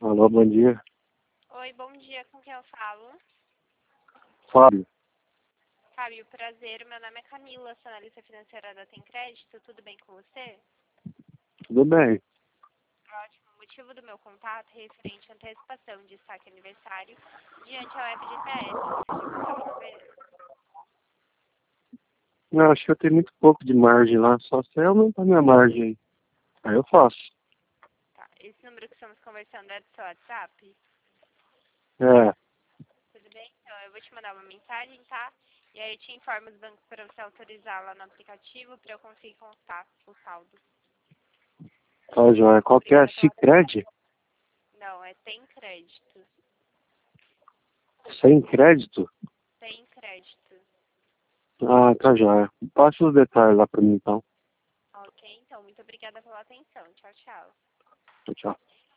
Alô, bom dia. Oi, bom dia, com quem eu falo? Fábio. Fábio, prazer, meu nome é Camila, sou analista financeira da Tem Crédito, tudo bem com você? Tudo bem? Ótimo, o motivo do meu contato é referente à antecipação de saque aniversário diante ao app de TS, você já usou alguma vez? Não, acho que eu tenho muito pouco de margem lá, só se eu aumentar minha margem aí. Aí eu faço. Tá, esse número que estamos conversando é do seu WhatsApp? É, Tudo bem? Então, eu vou te mandar uma mensagem, tá? E aí eu te informo os bancos para você autorizar lá no aplicativo para eu conseguir constar o saldo. tá joia. Qual que é? Obrigada pela atenção. Sicredi? Não, é Tem Crédito. Sem crédito? Tem Crédito. Ah, tá joia. Passa os detalhes lá pra mim então. Ok, então, muito obrigada pela atenção. Tchau, tchau. Tchau.